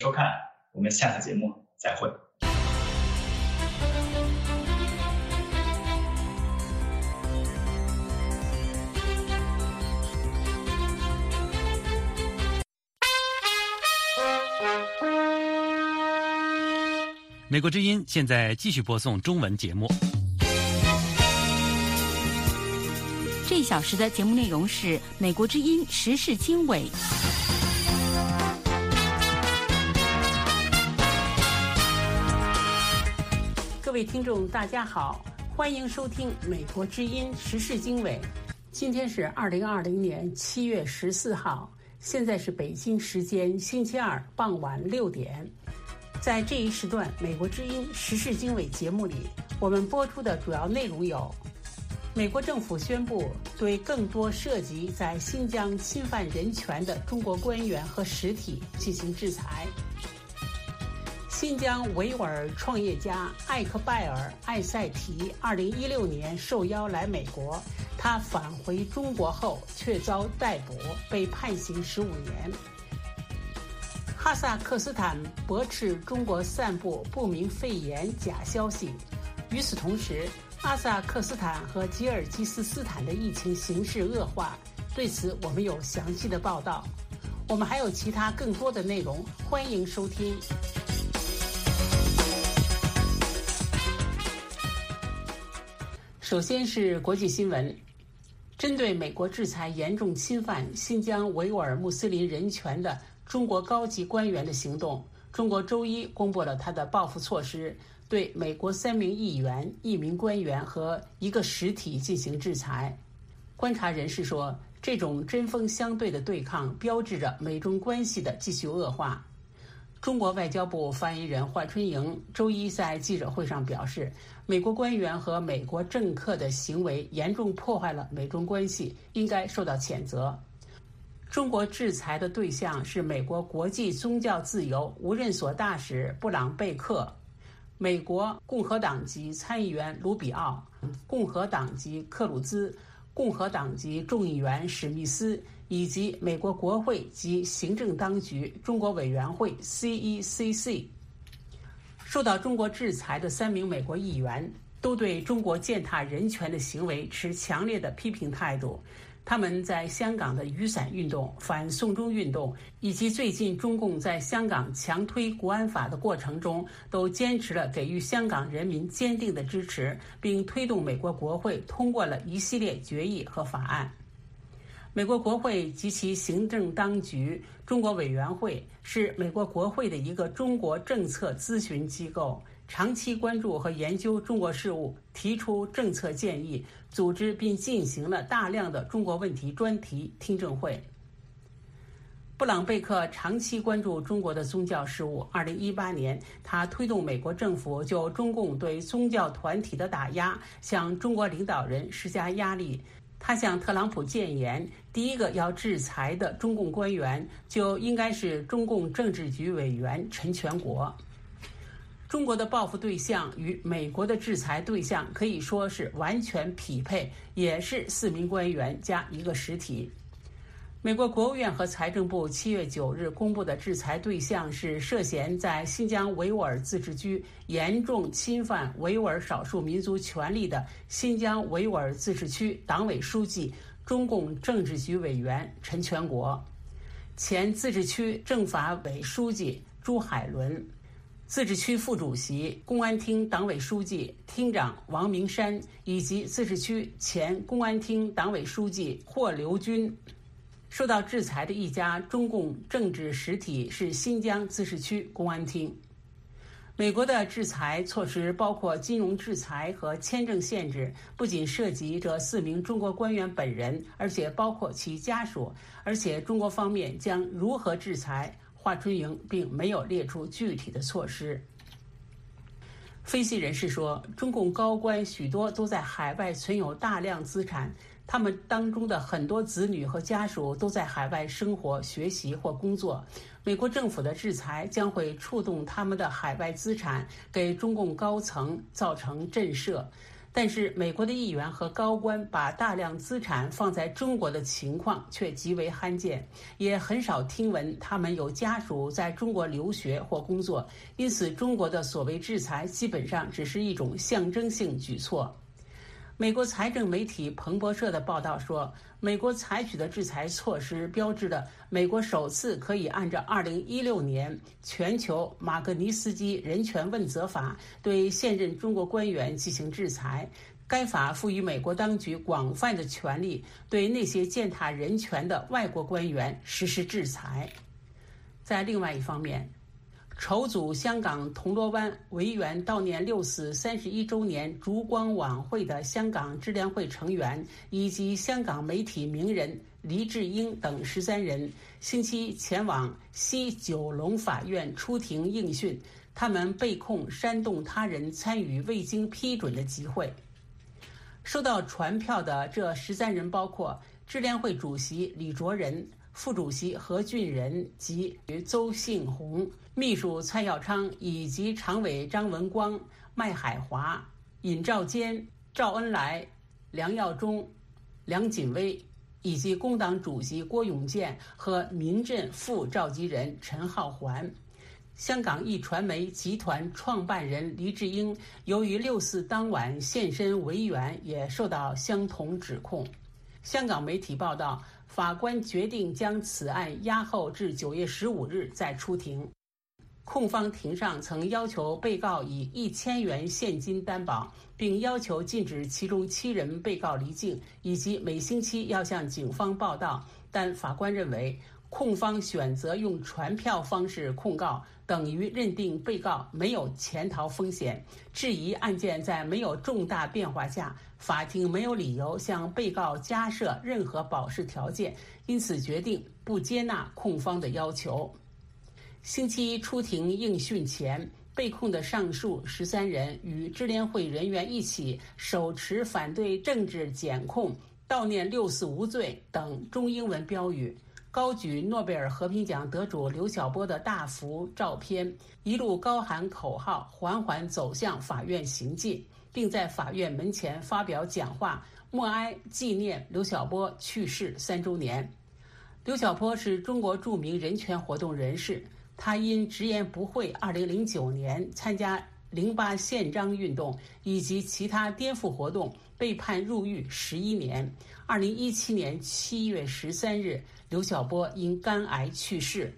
收看，我们下次节目再会。 美国之音现在继续播送中文节目。 这一小时的节目内容是美国之音时事经纬。各位听众大家好，欢迎收听美国之音时事经纬。今天是2020年7月14号，现在是北京时间星期二傍晚6点。在这一时段美国之音时事经纬节目里，我们播出的主要内容有：美国政府宣布对更多涉及在新疆侵犯人权的中国官员和实体进行制裁；新疆维吾尔创业家艾克拜尔·艾塞提2016年受邀来美国，他返回中国后却遭逮捕，被判刑15年。哈萨克斯坦驳斥中国散布不明肺炎假消息。与此同时，哈萨克斯坦和吉尔吉斯斯坦的疫情形势恶化，对此我们有详细的报道。我们还有其他更多的内容，欢迎收听。首先是国际新闻。针对美国制裁严重侵犯新疆维吾尔穆斯林人权的中国高级官员的行动，中国周一公布了他的报复措施，对美国3名议员、1名官员和1个实体进行制裁。观察人士说，这种针锋相对的对抗标志着美中关系的继续恶化。中国外交部发言人华春莹周一在记者会上表示，美国官员和美国政客的行为严重破坏了美中关系，应该受到谴责。中国制裁的对象是美国国际宗教自由无任所大使布朗贝克、美国共和党籍参议员卢比奥、共和党籍克鲁兹、共和党籍众议员史密斯以及美国国会及行政当局中国委员会 CECC。 受到中国制裁的3名美国议员都对中国践踏人权的行为持强烈的批评态度。他们在香港的雨伞运动、反送中运动以及最近中共在香港强推国安法的过程中，都坚持了给予香港人民坚定的支持，并推动美国国会通过了一系列决议和法案。美国国会及其行政当局中国委员会是美国国会的一个中国政策咨询机构，长期关注和研究中国事务，提出政策建议，组织并进行了大量的中国问题专题听证会。布朗贝克长期关注中国的宗教事务。2018年，他推动美国政府就中共对宗教团体的打压，向中国领导人施加压力。他向特朗普谏言，第一个要制裁的中共官员就应该是中共政治局委员陈全国。中国的报复对象与美国的制裁对象可以说是完全匹配，也是4名官员加1个实体。美国国务院和财政部7月9日公布的制裁对象是涉嫌在新疆维吾尔自治区严重侵犯维吾尔少数民族权利的新疆维吾尔自治区党委书记、中共政治局委员陈全国，前自治区政法委书记朱海伦，自治区副主席、公安厅党委书记、厅长王明山，以及自治区前公安厅党委书记霍留军。受到制裁的一家中共政治实体是新疆自治区公安厅。美国的制裁措施包括金融制裁和签证限制，不仅涉及这4名中国官员本人，而且包括其家属。而且中国方面将如何制裁，华春莹并没有列出具体的措施。分析人士说，中共高官许多都在海外存有大量资产，他们当中的很多子女和家属都在海外生活、学习或工作。美国政府的制裁将会触动他们的海外资产，给中共高层造成震慑。 但是美国的议员和高官把大量资产放在中国的情况却极为罕见，也很少听闻他们有家属在中国留学或工作，因此中国的所谓制裁基本上只是一种象征性举措。美国财政媒体彭博社的报道说，美国采取的制裁措施标志着美国首次可以按照2016年全球马格尼斯基人权问责法对现任中国官员进行制裁。该法赋予美国当局广泛的权利，对那些践踏人权的外国官员实施制裁。在另外一方面，筹组香港铜锣湾维园悼念六四31周年烛光晚会的香港支联会成员以及香港媒体名人黎智英等13人，星期一前往西九龙法院出庭应讯，他们被控煽动他人参与未经批准的集会。收到传票的这13人包括支联会主席李卓人、副主席何俊仁及邹幸红、秘书蔡耀昌以及常委张文光、麦海华、尹兆坚、赵恩来、梁耀忠、梁锦威，以及工党主席郭永健和民阵副召集人陈浩环。香港一传媒集团创办人黎智英由于六四当晚现身维园，也受到相同指控。香港媒体报道，法官决定将此案押后至9月15日再出庭。控方庭上曾要求被告以1000元现金担保，并要求禁止其中7人被告离境，以及每星期要向警方报到。但法官认为，控方选择用传票方式控告，等于认定被告没有潜逃风险，质疑案件在没有重大变化下，法庭没有理由向被告加设任何保释条件，因此决定不接纳控方的要求。星期一出庭应讯前，被控的上述13人与支联会人员一起手持反对政治检控、悼念六四无罪等中英文标语，高举诺贝尔和平奖得主刘晓波的大幅照片，一路高喊口号，缓缓走向法院行进，并在法院门前发表讲话，默哀纪念刘晓波去世3周年。刘晓波是中国著名人权活动人士，他因直言不讳2009年参加08宪章运动以及其他颠覆活动被判入狱11年。2017年7月13日，刘晓波因肝癌去世。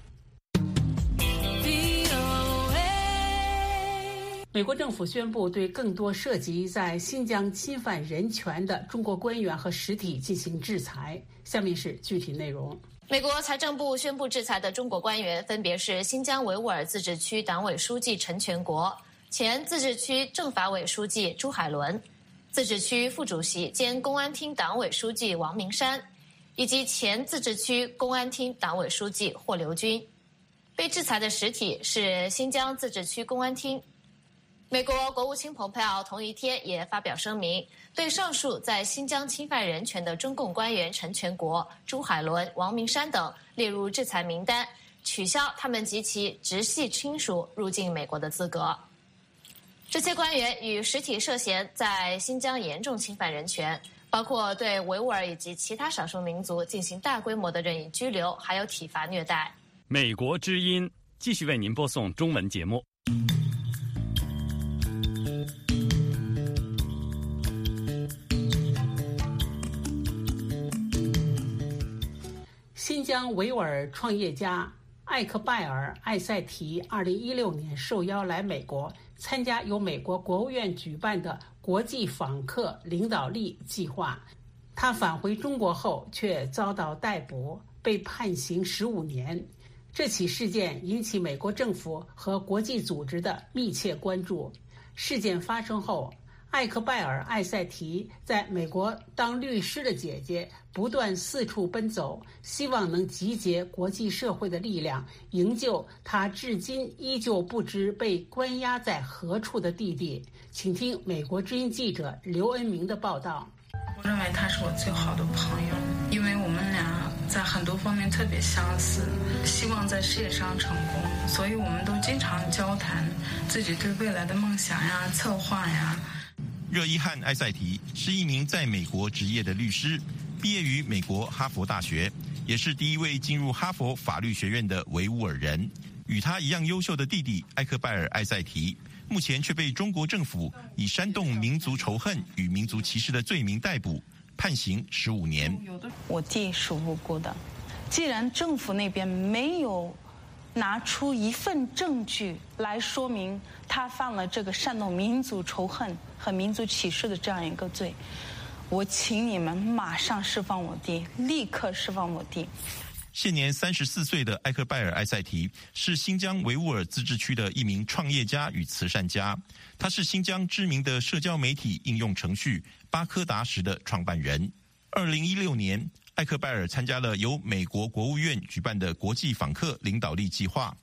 美国政府宣布对更多涉及在新疆侵犯人权的中国官员和实体进行制裁。下面是具体内容。 美国财政部宣布制裁的中国官员分别是新疆维吾尔自治区党委书记陈全国、前自治区政法委书记朱海伦、自治区副主席兼公安厅党委书记王明山，以及前自治区公安厅党委书记霍留军。被制裁的实体是新疆自治区公安厅。美国国务卿蓬佩奥同一天也发表声明，对上述在新疆侵犯人权的中共官员陈全国、朱海伦、王明山等列入制裁名单，取消他们及其直系亲属入境美国的资格。这些官员与实体涉嫌在新疆严重侵犯人权，包括对维吾尔以及其他少数民族进行大规模的任意拘留，还有体罚虐待。 美国之音继续为您播送中文节目。 新疆维吾尔创业家艾克拜尔·艾塞提2016年受邀来美国参加由美国国务院举办的国际访客领导力计划。他返回中国后却遭到逮捕，被判刑15年。这起事件引起美国政府和国际组织的密切关注。事件发生后，艾克拜尔·艾塞提在美国当律师的姐姐不断四处奔走，希望能集结国际社会的力量，营救他至今依旧不知被关押在何处的弟弟。请听美国之音记者刘恩明的报道。 我认为他是我最好的朋友，因为我们俩在很多方面特别相似，希望在事业上成功，所以我们都经常交谈自己对未来的梦想呀、策划呀。 热伊汉·埃塞提是一名在美国执业的律师，毕业于美国哈佛大学，也是第一位进入哈佛法律学院的维吾尔人。与他一样优秀的弟弟艾克拜尔·埃塞提，目前却被中国政府以煽动民族仇恨与民族歧视的罪名逮捕，判刑15年。 我弟是无辜的，既然政府那边没有拿出一份证据来说明他犯了这个煽动民族仇恨和民族歧视的这样一个罪，我请你们马上释放我弟，立刻释放我弟。 现年34岁的艾克拜尔·埃塞提是新疆维吾尔自治区的一名创业家与慈善家，他是新疆知名的社交媒体应用程序巴科达什的创办人。2016年，艾克拜尔参加了由美国国务院举办的国际访客领导力计划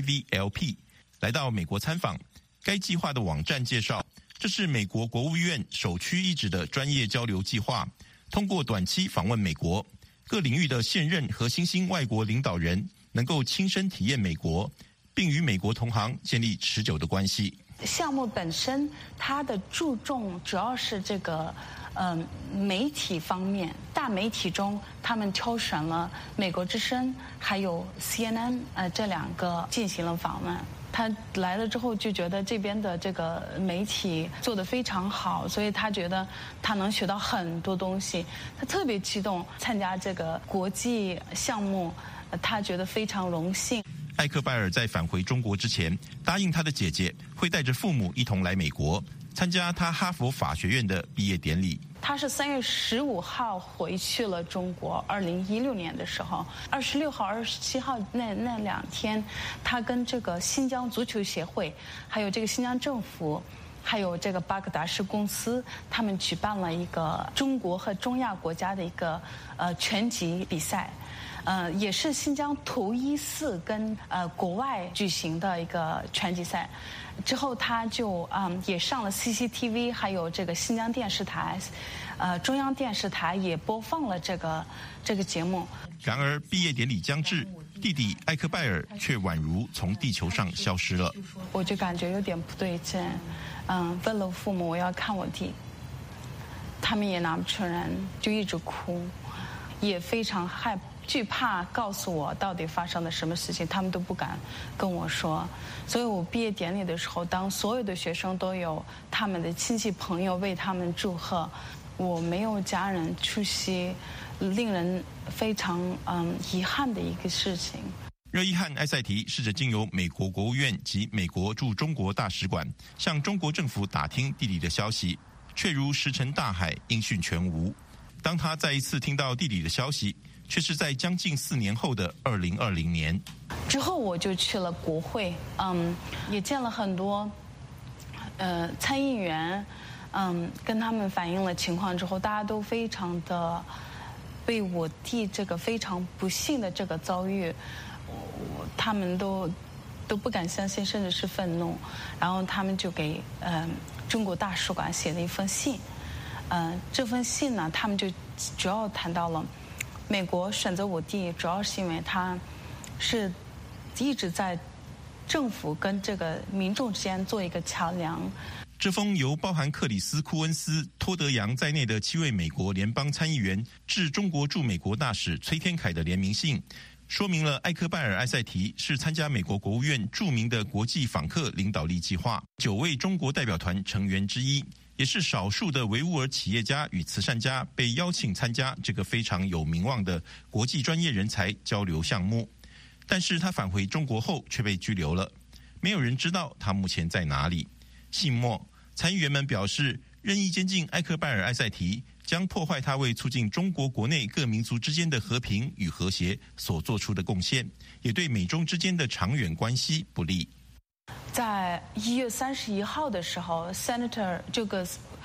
IVLP， 来到美国参访。该计划的网站介绍，这是美国国务院首屈一指的专业交流计划，通过短期访问美国，各领域的现任和新兴外国领导人能够亲身体验美国，并与美国同行建立持久的关系。 项目本身它的注重主要是这个媒体方面，大媒体中他们挑选了美国之声还有 CNN 这2个进行了访问。他来了之后就觉得这边的这个媒体做得非常好，所以他觉得他能学到很多东西，他特别激动参加这个国际项目，他觉得非常荣幸。 艾克拜尔在返回中国之前，答应他的姐姐会带着父母一同来美国参加他哈佛法学院的毕业典礼。 他是3月15号回去了中国，2016年的时候，26号、27号那2天，他跟这个新疆足球协会，还有这个新疆政府，还有这个巴格达什公司，他们举办了一个中国和中亚国家的一个拳击比赛。也是新疆头一次跟国外举行的一个拳击赛，之后他就也上了 CCTV， 还有这个新疆电视台，中央电视台也播放了这个节目。 然而毕业典礼将至，弟弟艾克拜尔却宛如从地球上消失了。 我就感觉有点不对劲，问了父母我要看我弟，他们也拿不出人，就一直哭，也非常惧怕告诉我到底发生了什么事情，他们都不敢跟我说。所以我毕业典礼的时候，当所有的学生都有他们的亲戚朋友为他们祝贺，我没有家人出席，令人非常遗憾的一个事情。 热伊汉·埃塞提试着经由美国国务院及美国驻中国大使馆向中国政府打听弟弟的消息，却如石沉大海，音讯全无。当他再一次听到弟弟的消息，却是在将近4年后的2020年。 之后我就去了国会，也见了很多参议员，跟他们反映了情况之后，大家都非常的为我弟这个非常不幸的这个遭遇，他们都不敢相信，甚至是愤怒。然后他们就给中国大使馆写了一封信，这封信呢，他们就主要谈到了美国选择我弟，主要是因为他是一直在政府跟这个民众之间做一个桥梁。 这封由包含克里斯·库恩斯、托德扬在内的7位美国联邦参议员致中国驻美国大使崔天凯的联名信，说明了艾克拜尔·埃塞提是参加美国国务院著名的国际访客领导力计划9位中国代表团成员之一，也是少数的维吾尔企业家与慈善家被邀请参加这个非常有名望的国际专业人才交流项目。但是他返回中国后却被拘留了，没有人知道他目前在哪里。信末，参议员们表示，任意监禁艾克拜尔·埃塞提将破坏他为促进中国国内各民族之间的和平与和谐所做出的贡献，也对美中之间的长远关系不利。 在1月31号的时候 ，Senator 这个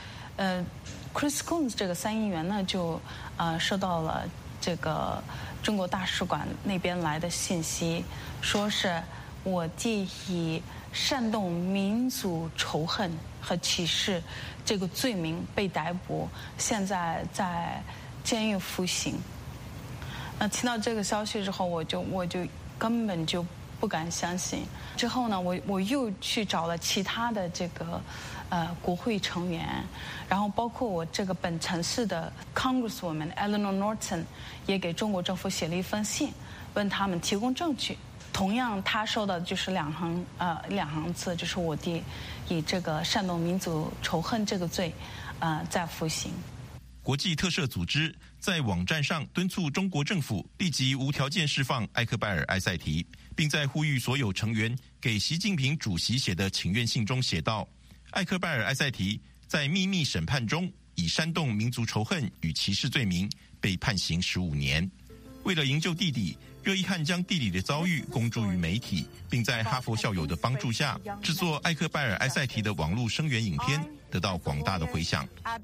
Chris Coons 这个参议员呢，就收到了这个中国大使馆那边来的信息，说是我弟以煽动民族仇恨和歧视这个罪名被逮捕，现在在监狱服刑。那听到这个消息之后，我就根本就不敢相信。之后呢，我又去找了其他的这个国会成员，然后包括我这个本城市的 Congresswoman Eleanor Norton 也给中国政府写了一封信，问他们提供证据。同样，他收到的就是两行字，就是我弟以这个煽动民族仇恨这个罪，在服刑。 国际特赦组织在网站上敦促中国政府立即无条件释放艾克拜尔·埃塞提，并在呼吁所有成员给习近平主席写的请愿信中写道：艾克拜尔·埃塞提在秘密审判中以煽动民族仇恨与歧视罪名被判刑15年。为了营救弟弟，热依汉将弟弟的遭遇公诸于媒体，并在哈佛校友的帮助下制作艾克拜尔·埃塞提的网络声援影片，得到广大的回响。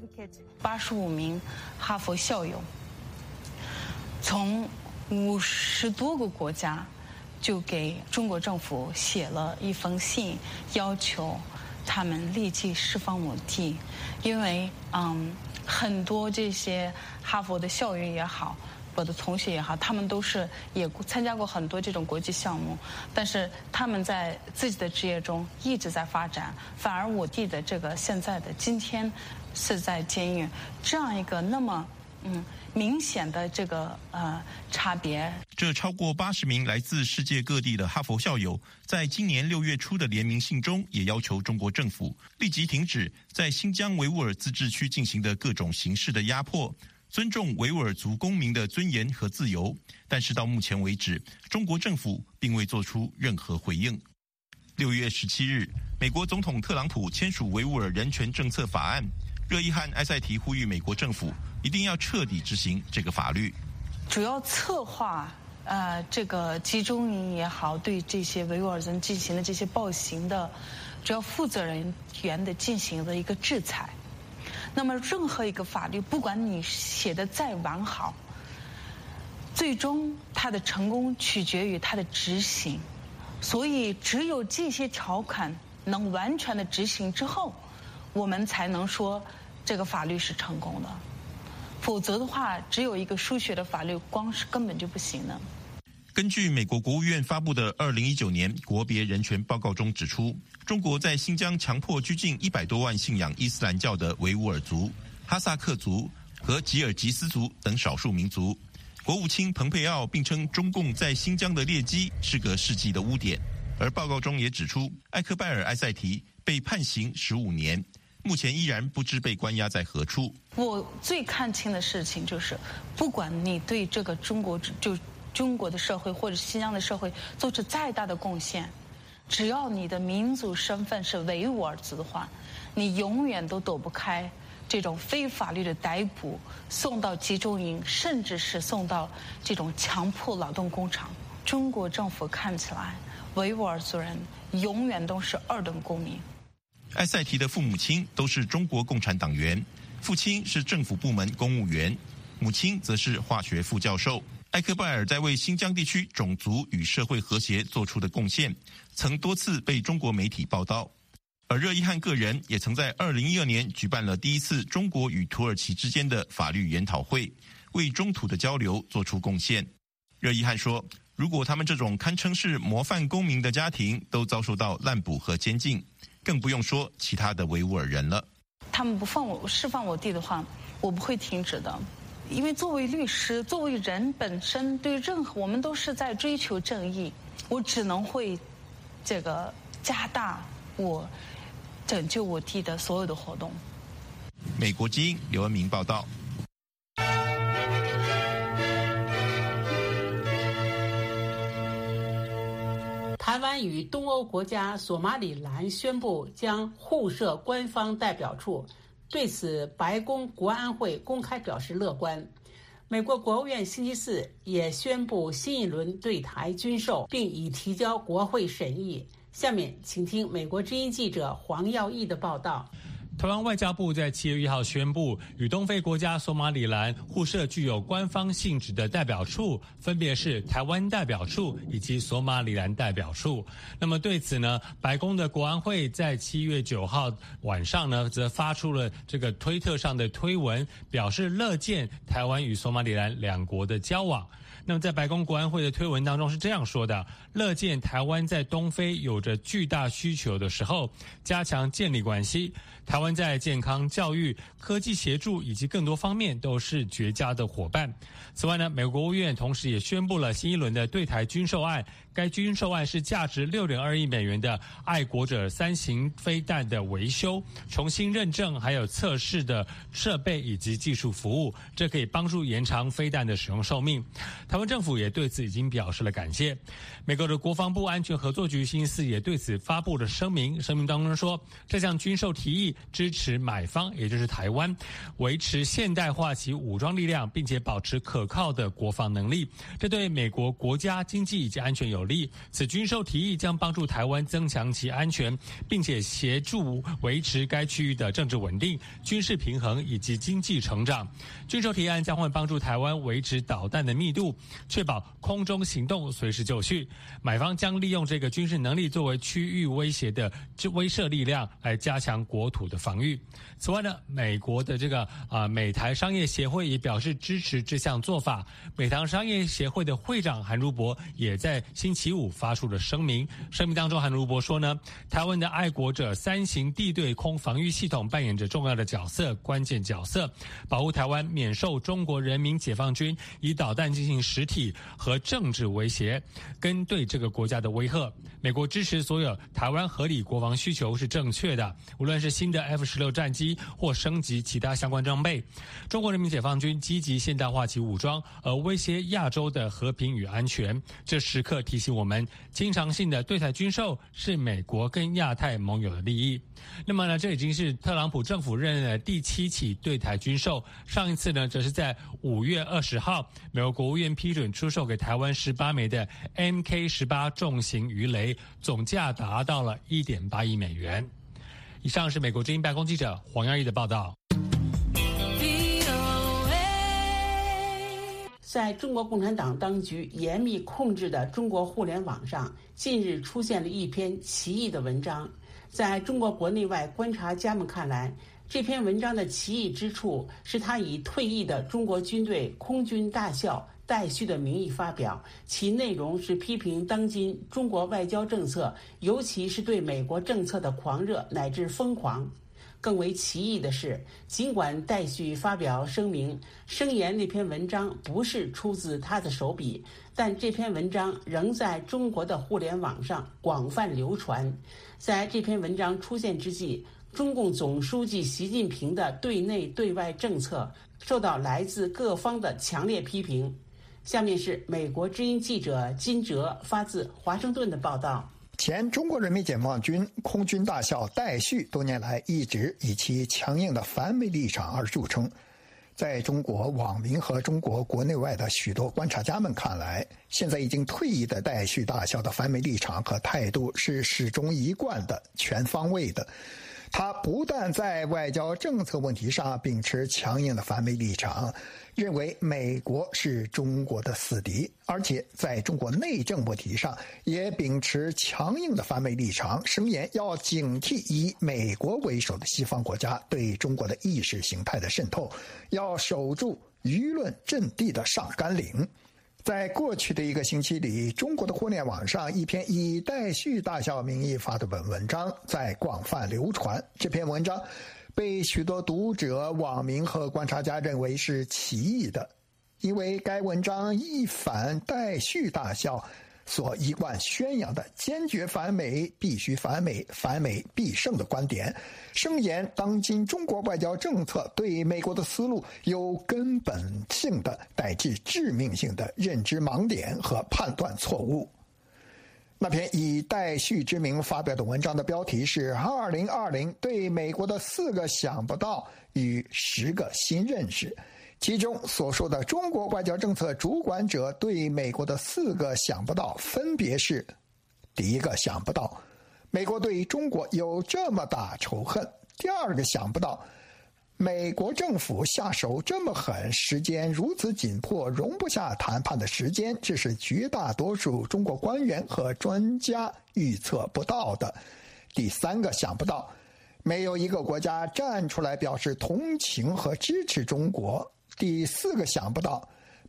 85名哈佛校友从50多个国家就给中国政府写了一封信，要求他们立即释放我弟，因为很多这些哈佛的校友也好，我的同学也好，他们都是也参加过很多这种国际项目，但是他们在自己的职业中一直在发展，反而我弟的这个现在的今天是在监狱，这样一个那么明显的这个差别。 这超过80名来自世界各地的哈佛校友，在今年6月初的联名信中，也要求中国政府立即停止在新疆维吾尔自治区进行的各种形式的压迫，尊重维吾尔族公民的尊严和自由。但是到目前为止，中国政府并未做出任何回应。6月17日，美国总统特朗普签署维吾尔人权政策法案，热依汉·埃塞提呼吁美国政府一定要彻底执行这个法律。 主要策划这个集中营也好，对这些维吾尔人进行的这些暴行的主要负责人员的进行的一个制裁。那么任何一个法律，不管你写的再完好，最终它的成功取决于它的执行。所以只有这些条款能完全的执行之后，我们才能说这个法律是成功的。否则的话，只有一个书写的法律，光是根本就不行的。 根据美国国务院发布的2019年国别人权报告中指出，中国在新疆强迫拘禁100多万信仰伊斯兰教的维吾尔族、哈萨克族和吉尔吉斯族等少数民族。国务卿蓬佩奥并称中共在新疆的劣迹是个世纪的污点。而报告中也指出，艾克拜尔·埃塞提被判刑15年，目前依然不知被关押在何处。 我最看清的事情就是，不管你对这个中国的社会或者新疆的社会做出再大的贡献，只要你的民族身份是维吾尔族的话，你永远都躲不开这种非法律的逮捕，送到集中营，甚至是送到这种强迫劳动工厂。中国政府看起来，维吾尔族人永远都是2等公民。 埃塞提的父母亲都是中国共产党员，父亲是政府部门公务员，母亲则是化学副教授。埃克拜尔在为新疆地区种族与社会和谐做出的贡献，曾多次被中国媒体报道。而热依汉个人也曾在2012年举办了第一次中国与土耳其之间的法律研讨会，为中土的交流做出贡献。热依汉说，如果他们这种堪称是模范公民的家庭都遭受到滥捕和监禁，更不用说其他的维吾尔人了。 他们不释放我弟的话，我不会停止的。因为作为律师，作为人本身，对任何我们都是在追求正义，我只能会这个加大我拯救我弟的所有的活动。 美国之音刘恩明报道。 台湾与东欧国家索马里兰宣布将互设官方代表处，对此白宫国安会公开表示乐观。美国国务院星期四也宣布新一轮对台军售，并已提交国会审议。下面请听美国之音记者黄耀义的报道。 台湾外交部在7月1号宣布，与东非国家索马里兰互设具有官方性质的代表处，分别是台湾代表处以及索马里兰代表处。那么对此呢，白宫的国安会在7月9号晚上呢，则发出了这个推特上的推文，表示乐见台湾与索马里兰两国的交往。 那么在白宫国安会的推文当中是这样说的：乐见台湾在东非有着巨大需求的时候，加强建立关系。台湾在健康、教育、科技协助以及更多方面都是绝佳的伙伴。此外呢，美国国务院同时也宣布了新一轮的对台军售案。该军售案是价值6.2亿美元的爱国者3型飞弹的维修、重新认证还有测试的设备以及技术服务，这可以帮助延长飞弹的使用寿命。台湾政府也对此已经表示了感谢。美国的国防部安全合作局星期四也对此发布了声明，声明当中说，这项军售提议支持买方，也就是台湾，维持现代化其武装力量，并且保持可靠的国防能力，这对美国国家经济以及安全有利。此军售提议将帮助台湾增强其安全，并且协助维持该区域的政治稳定、军事平衡以及经济成长。军售提案将会帮助台湾维持导弹的密度，确保空中行动随时就绪。买方将利用这个军事能力作为区域威胁的威慑力量，来加强国土的防御。此外呢，美国的美台商业协会也表示支持这项做法。美台商业协会的会长韩如博也在星期五发出了声明，声明当中韩如博说呢，台湾的爱国者3型地对空防御系统扮演着重要的角色、关键角色，保护台湾免受中国人民解放军以导弹进行实体和政治威胁，跟对这个国家的威吓。美国支持所有台湾合理国防需求是正确的，无论是新的 F-16战机或升级其他相关装备。中国人民解放军积极现代化其武装，而威胁亚洲的和平与安全。这时刻提醒我们，经常性的对台军售是美国跟亚太盟友的利益。那么呢，这已经是特朗普政府任内的第7起对台军售。上一次呢，则是在5月20号，美国国务院批准出售给台湾18枚的 MK-18 重型鱼雷，总价达到了1.8亿美元。以上是美国之音白宫记者黄耀义的报道。 在中国共产党当局严密控制的中国互联网上，近日出现了一篇奇异的文章。在中国国内外观察家们看来，这篇文章的奇异之处是他以退役的中国军队空军大校戴旭的名义发表，其内容是批评当今中国外交政策，尤其是对美国政策的狂热乃至疯狂。更为奇异的是，尽管戴旭发表声明声言那篇文章不是出自他的手笔，但这篇文章仍在中国的互联网上广泛流传。在这篇文章出现之际，中共总书记习近平的对内对外政策受到来自各方的强烈批评。下面是美国之音记者金哲发自华盛顿的报道。 前中国人民解放军空军大校戴旭多年来一直以其强硬的反美立场而著称。在中国网民和中国国内外的许多观察家们看来，现在已经退役的戴旭大校的反美立场和态度是始终一贯的、全方位的。他不但在外交政策问题上秉持强硬的反美立场，认为美国是中国的死敌，而且在中国内政问题上也秉持强硬的反美立场，声言要警惕以美国为首的西方国家对中国的意识形态的渗透，要守住舆论阵地的上甘岭。在过去的1个星期里，中国的互联网上一篇以戴旭大校名义发的文章在广泛流传。这篇文章被许多读者、网民和观察家认为是奇异的，因为该文章一反戴旭大校所一贯宣扬的坚决反美、必须反美、反美必胜的观点，声言当今中国外交政策对美国的思路有根本性的乃至致命性的认知盲点和判断错误。那篇以戴旭之名发表的文章的标题是2020对美国的4个想不到与10个新认识，其中所说的中国外交政策主管者对美国的4个想不到分别是：第一个想不到，美国对中国有这么大仇恨；第二个想不到，美国政府下手这么狠，时间如此紧迫，容不下谈判的时间，这是绝大多数中国官员和专家预测不到的；第三个想不到，没有一个国家站出来表示同情和支持中国；第4个想不到，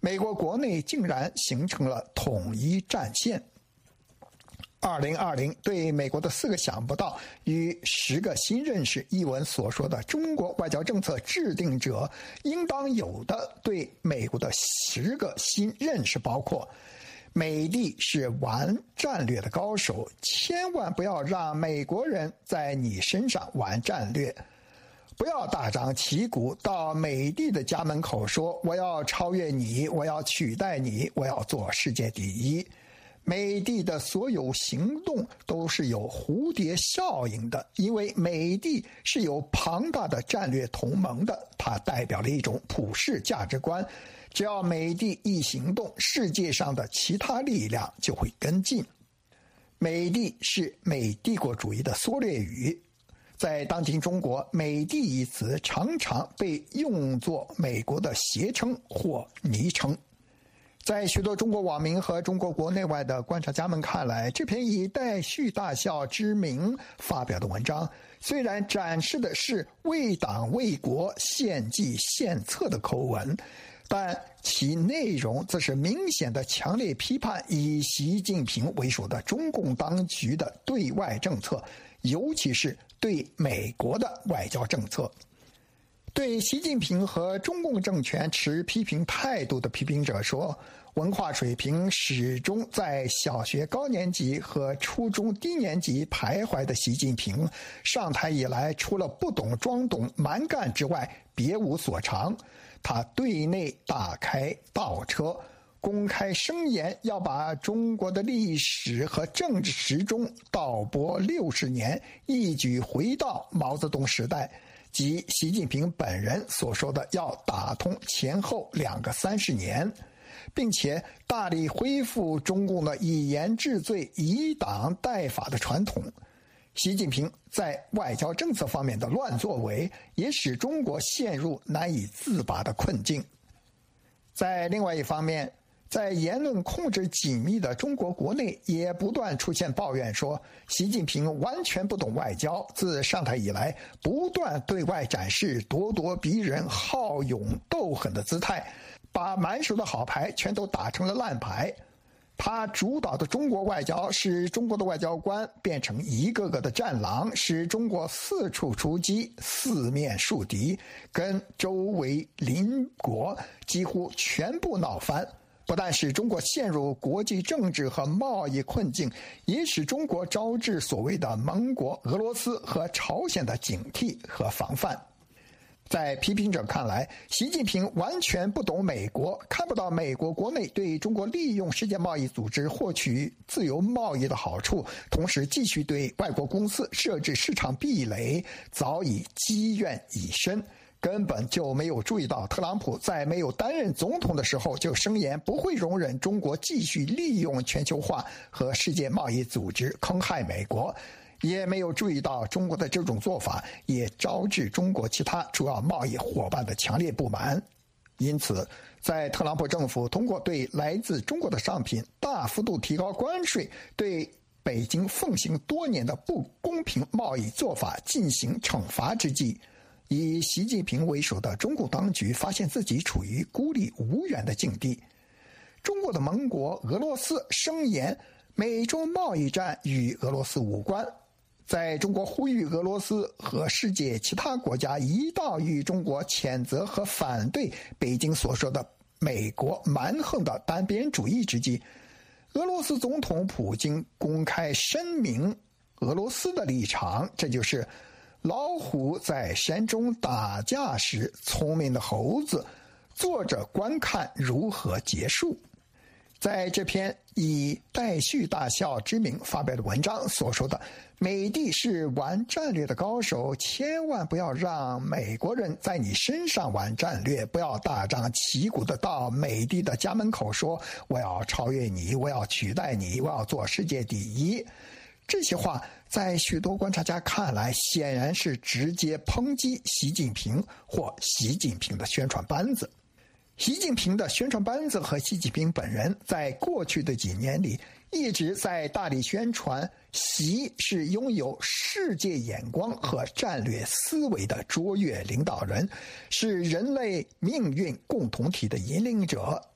美国国内竟然形成了统一战线。2020对美国的4个想不到与10个新认识一文所说的中国外交政策制定者应当有的对美国的10个新认识包括：美帝是玩战略的高手，千万不要让美国人在你身上玩战略。不要大张旗鼓到美帝的家门口说我要超越你，我要取代你，我要做世界第一。美帝的所有行动都是有蝴蝶效应的，因为美帝是有庞大的战略同盟的，它代表了一种普世价值观。只要美帝一行动，世界上的其他力量就会跟进。美帝是美帝国主义的缩略语，在当今中国，美帝一词常常被用作美国的谐称或昵称。在许多中国网民和中国国内外的观察家们看来，这篇以戴旭大校之名发表的文章，虽然展示的是为党为国献计献策的口吻，但其内容则是明显的强烈批判以习近平为首的中共当局的对外政策，尤其是对美国的外交政策。对习近平和中共政权持批评态度的批评者说，文化水平始终在小学高年级和初中低年级徘徊的习近平，上台以来除了不懂装懂蛮干之外别无所长。他对内大开倒车，公开声言要把中国的历史和政治时钟倒拨60年，一举回到毛泽东时代，即习近平本人所说的要打通前后2个30年，并且大力恢复中共的以严治罪、以党代法的传统。习近平在外交政策方面的乱作为，也使中国陷入难以自拔的困境。在另外一方面，在言论控制紧密的中国国内，也不断出现抱怨说，习近平完全不懂外交，自上台以来不断对外展示咄咄逼人、好勇斗狠的姿态，把满手的好牌全都打成了烂牌。他主导的中国外交使中国的外交官变成一个个的战狼，使中国四处出击，四面树敌，跟周围邻国几乎全部闹翻。不但使中国陷入国际政治和贸易困境，也使中国招致所谓的盟国俄罗斯和朝鲜的警惕和防范。在批评者看来，习近平完全不懂美国，看不到美国国内对中国利用世界贸易组织获取自由贸易的好处，同时继续对外国公司设置市场壁垒，早已积怨已深。根本就没有注意到特朗普在没有担任总统的时候就声言不会容忍中国继续利用全球化和世界贸易组织坑害美国，也没有注意到中国的这种做法也招致中国其他主要贸易伙伴的强烈不满。因此，在特朗普政府通过对来自中国的商品大幅度提高关税，对北京奉行多年的不公平贸易做法进行惩罚之际，以习近平为首的中共当局发现自己处于孤立无援的境地。中国的盟国俄罗斯声言美中贸易战与俄罗斯无关，在中国呼吁俄罗斯和世界其他国家一道与中国谴责和反对北京所说的美国蛮横的单边主义之际，俄罗斯总统普京公开声明俄罗斯的立场，这就是老虎在山中打架时，聪明的猴子坐着观看如何结束。在这篇以戴旭大校之名发表的文章所说的美帝是玩战略的高手，千万不要让美国人在你身上玩战略，不要大张旗鼓的到美帝的家门口说我要超越你，我要取代你，我要做世界第一。这些话在许多观察家看来显然是直接抨击习近平或习近平的宣传班子。习近平的宣传班子和习近平本人在过去的几年里一直在大力宣传习是拥有世界眼光和战略思维的卓越领导人，是人类命运共同体的引领者。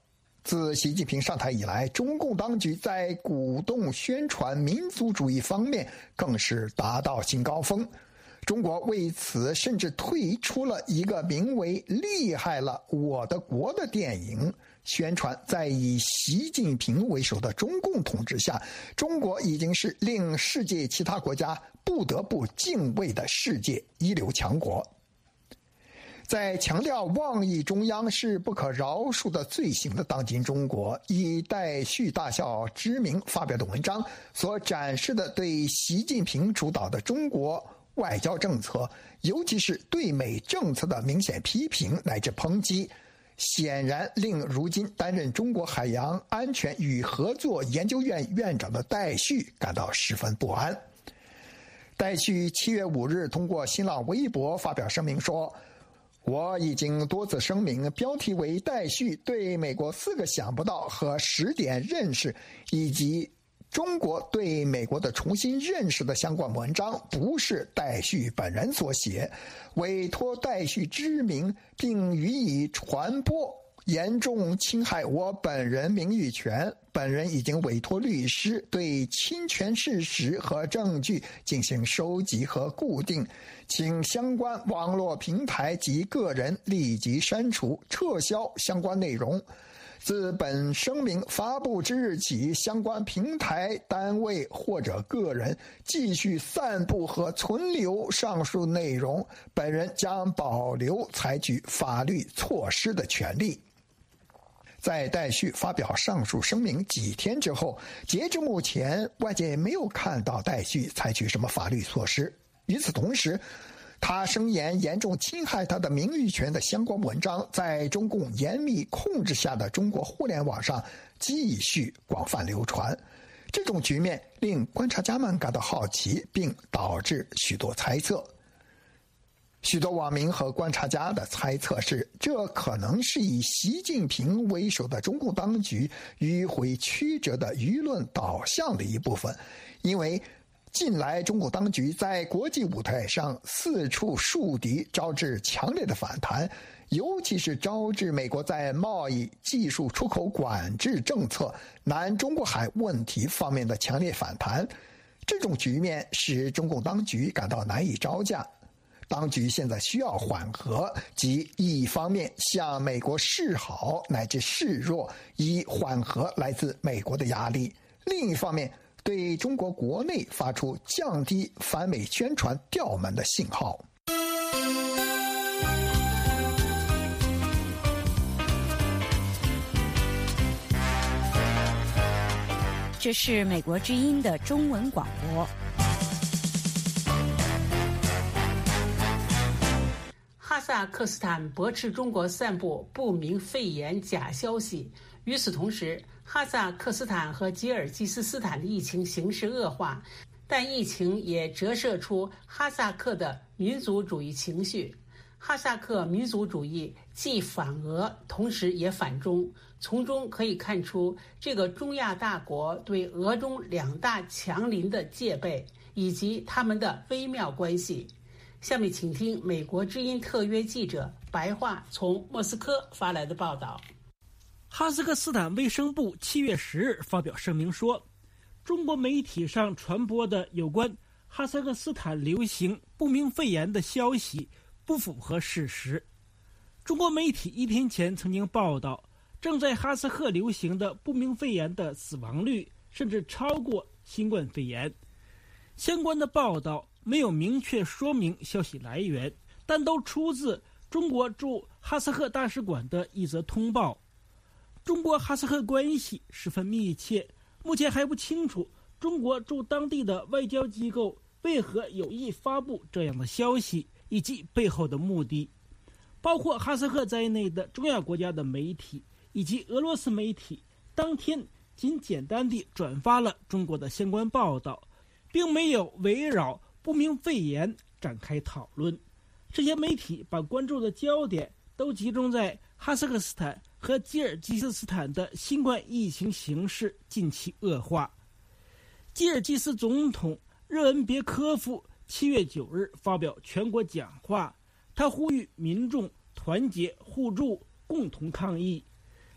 自习近平上台以来，中共当局在鼓动宣传民族主义方面更是达到新高峰。中国为此甚至推出了一个名为《厉害了我的国》的电影，宣传在以习近平为首的中共统治下，中国已经是令世界其他国家不得不敬畏的世界一流强国。在强调妄议中央是不可饶恕的罪行的当今中国，以戴旭大校之名发表的文章所展示的对习近平主导的中国外交政策，尤其是对美政策的明显批评乃至抨击，显然令如今担任中国海洋安全与合作研究院院长的戴旭感到十分不安。戴旭7月5日通过新浪微博发表声明说，我已经多次声明，标题为戴旭对美国4个想不到和10点认识以及中国对美国的重新认识的相关文章不是戴旭本人所写，委托戴旭之名并予以传播，严重侵害我本人名誉权。本人已经委托律师对侵权事实和证据进行收集和固定，请相关网络平台及个人立即删除、撤销相关内容。自本声明发布之日起，相关平台、单位或者个人继续散布和存留上述内容，本人将保留采取法律措施的权利。在戴旭发表上述声明几天之后，截至目前，外界没有看到戴旭采取什么法律措施。与此同时，他声言严重侵害他的名誉权的相关文章，在中共严密控制下的中国互联网上继续广泛流传。这种局面令观察家们感到好奇，并导致许多猜测。许多网民和观察家的猜测是，这可能是以习近平为首的中共当局迂回曲折的舆论导向的一部分，因为近来中共当局在国际舞台上四处树敌，招致强烈的反弹，尤其是招致美国在贸易、技术出口管制政策、南中国海问题方面的强烈反弹。这种局面使中共当局感到难以招架。当局现在需要缓和，即一方面向美国示好乃至示弱，以缓和来自美国的压力；另一方面对中国国内发出降低反美宣传调门的信号。 这是美国之音的中文广播。 哈萨克斯坦驳斥中国散布不明肺炎假消息。与此同时，哈萨克斯坦和吉尔吉斯斯坦的疫情形势恶化，但疫情也折射出哈萨克的民族主义情绪。哈萨克民族主义既反俄，同时也反中，从中可以看出这个中亚大国对俄中两大强邻的戒备，以及他们的微妙关系。下面请听美国之音特约记者白桦从莫斯科发来的报道。 哈萨克斯坦卫生部7月10日发表声明说，中国媒体上传播的有关哈萨克斯坦流行不明肺炎的消息不符合事实。中国媒体1天前曾经报道，正在哈萨克流行的不明肺炎的死亡率甚至超过新冠肺炎。相关的报道没有明确说明消息来源，但都出自中国驻哈萨克大使馆的一则通报。中国哈萨克关系十分密切，目前还不清楚中国驻当地的外交机构为何有意发布这样的消息，以及背后的目的。包括哈萨克在内的中亚国家的媒体以及俄罗斯媒体当天仅简单地转发了中国的相关报道，并没有围绕不明肺炎展开讨论。这些媒体把关注的焦点都集中在哈萨克斯坦和吉尔吉斯斯坦的新冠疫情形势近期恶化。吉尔吉斯总统热恩别科夫7月9日发表全国讲话，他呼吁民众团结互助，共同抗疫。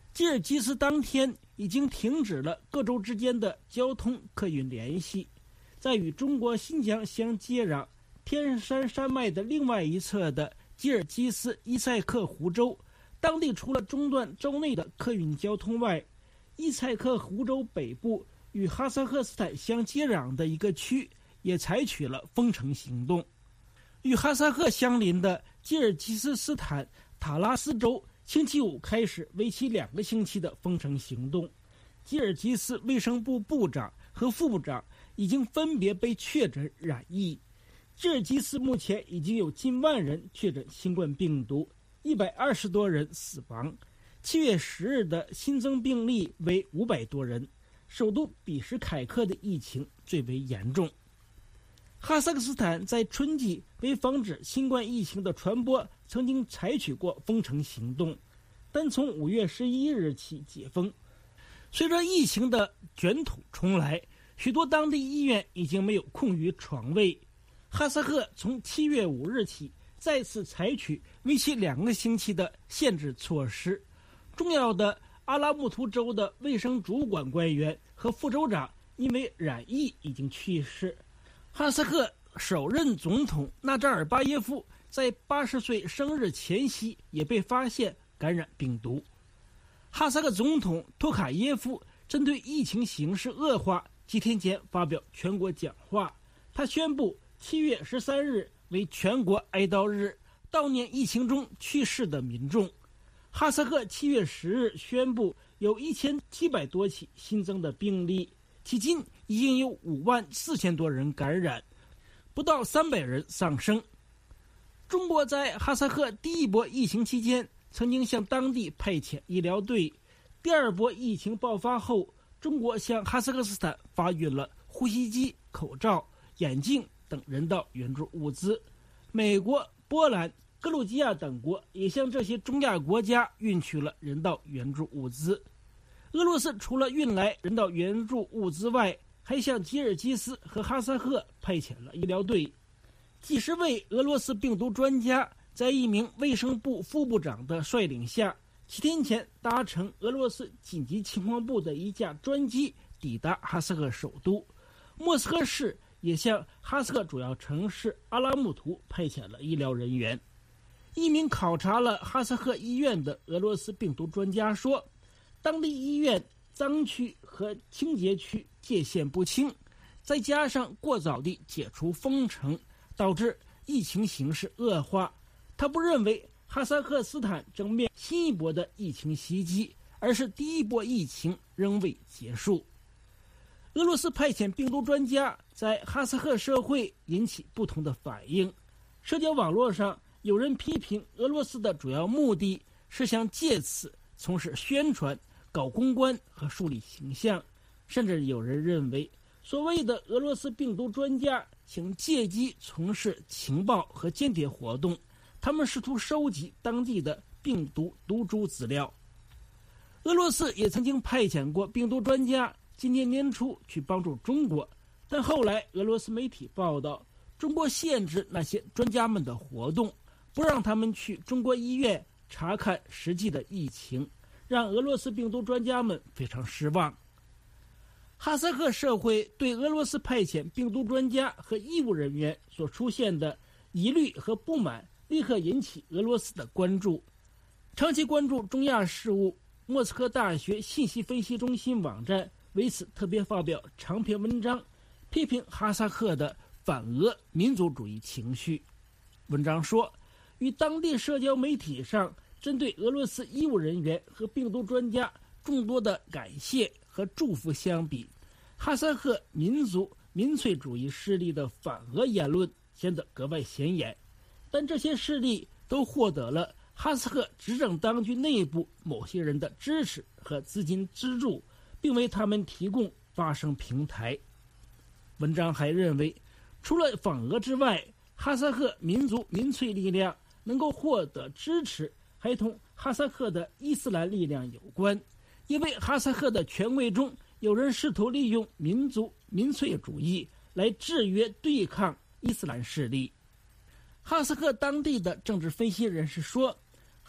吉尔吉斯当天已经停止了各州之间的交通客运联系。在与中国新疆相接壤天山山脉的另外一侧的吉尔吉斯伊塞克湖州，当地除了中断州内的客运交通外，伊塞克湖州北部与哈萨克斯坦相接壤的一个区也采取了封城行动。与哈萨克相邻的吉尔吉斯斯坦塔拉斯州星期五开始为期2个星期的封城行动。吉尔吉斯卫生部部长和副部长已经分别被确诊染疫。吉尔吉斯目前已经有近1万人确诊新冠病毒，120多人死亡。7月10日的新增病例为500多人，首都比什凯克的疫情最为严重。哈萨克斯坦在春季为防止新冠疫情的传播，曾经采取过封城行动，但从5月11日起解封。随着疫情的卷土重来，许多当地医院已经没有空余床位。哈萨克从7月5日起再次采取为期2个星期的限制措施。重要的阿拉木图州的卫生主管官员和副州长因为染疫已经去世。哈萨克首任总统纳扎尔巴耶夫在80岁生日前夕也被发现感染病毒。哈萨克总统托卡耶夫针对疫情形势恶化，几天前发表全国讲话，他宣布7月13日为全国哀悼日，悼念疫情中去世的民众。哈萨克7月10日宣布有1700多起新增的病例，迄今已经有54000多人感染，不到300人丧生。中国在哈萨克第一波疫情期间曾经向当地派遣医疗队，第2波疫情爆发后，中国向哈萨克斯坦发运了呼吸机、口罩、眼镜等人道援助物资。美国、波兰、格鲁吉亚等国也向这些中亚国家运去了人道援助物资。俄罗斯除了运来人道援助物资外，还向吉尔吉斯和哈萨克派遣了医疗队。几十位俄罗斯病毒专家在一名卫生部副部长的率领下，7天前搭乘俄罗斯紧急情况部的一架专机抵达哈萨克首都。莫斯科市也向哈萨克主要城市阿拉木图派遣了医疗人员。一名考察了哈萨克医院的俄罗斯病毒专家说，当地医院脏区和清洁区界限不清，再加上过早地解除封城，导致疫情形势恶化。他不认为哈萨克斯坦正面新一波的疫情袭击，而是第一波疫情仍未结束。俄罗斯派遣病毒专家在哈萨克社会引起不同的反应。社交网络上有人批评俄罗斯的主要目的是想借此从事宣传、搞公关和树立形象，甚至有人认为所谓的俄罗斯病毒专家想借机从事情报和间谍活动，他们试图收集当地的病毒毒株资料。俄罗斯也曾经派遣过病毒专家，今年年初去帮助中国，但后来俄罗斯媒体报道，中国限制那些专家们的活动，不让他们去中国医院查看实际的疫情，让俄罗斯病毒专家们非常失望。哈萨克社会对俄罗斯派遣病毒专家和医务人员所出现的疑虑和不满立刻引起俄罗斯的关注。长期关注中亚事务，莫斯科大学信息分析中心网站为此特别发表长篇文章，批评哈萨克的反俄民族主义情绪。文章说，与当地社交媒体上针对俄罗斯医务人员和病毒专家众多的感谢和祝福相比，哈萨克民族民粹主义势力的反俄言论显得格外显眼。但这些势力都获得了哈萨克执政当局内部某些人的支持和资金资助，并为他们提供发声平台。文章还认为，除了反俄之外，哈萨克民族民粹力量能够获得支持，还同哈萨克的伊斯兰力量有关，因为哈萨克的权贵中有人试图利用民族民粹主义来制约对抗伊斯兰势力。哈萨克当地的政治分析人士说，